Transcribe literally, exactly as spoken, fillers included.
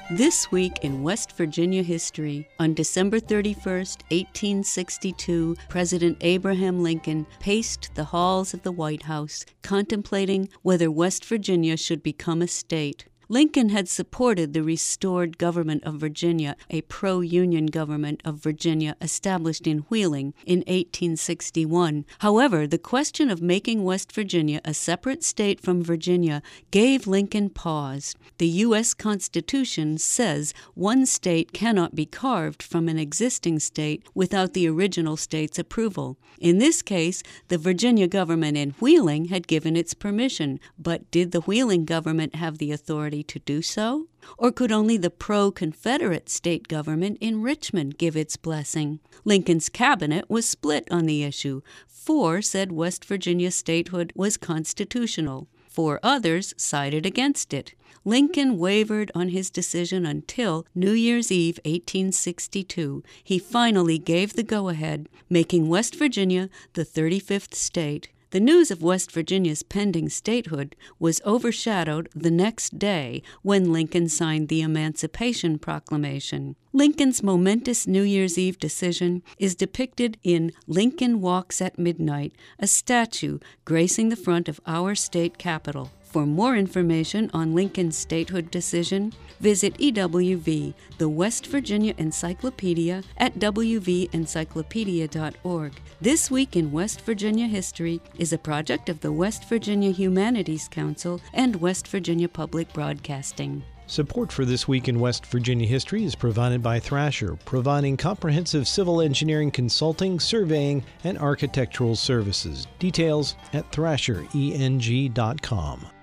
This week in West Virginia history, on December thirty-first, eighteen sixty-two, President Abraham Lincoln paced the halls of the White House, contemplating whether West Virginia should become a state. Lincoln had supported the restored government of Virginia, a pro-Union government of Virginia established in Wheeling in eighteen sixty-one. However, the question of making West Virginia a separate state from Virginia gave Lincoln pause. The U S Constitution says one state cannot be carved from an existing state without the original state's approval. In this case, the Virginia government in Wheeling had given its permission, but did the Wheeling government have the authority to do so? Or could only the pro-Confederate state government in Richmond give its blessing? Lincoln's cabinet was split on the issue. Four said West Virginia statehood was constitutional. Four others sided against it. Lincoln wavered on his decision until New Year's Eve, eighteen sixty-two. He finally gave the go-ahead, making West Virginia the thirty-fifth state. The news of West Virginia's pending statehood was overshadowed the next day when Lincoln signed the Emancipation Proclamation. Lincoln's momentous New Year's Eve decision is depicted in Lincoln Walks at Midnight, a statue gracing the front of our state capitol. For more information on Lincoln's statehood decision, visit E W V, the West Virginia Encyclopedia, at w v encyclopedia dot org. This Week in West Virginia History is a project of the West Virginia Humanities Council and West Virginia Public Broadcasting. Support for This Week in West Virginia History is provided by Thrasher, providing comprehensive civil engineering consulting, surveying, and architectural services. Details at thrasher eng dot com.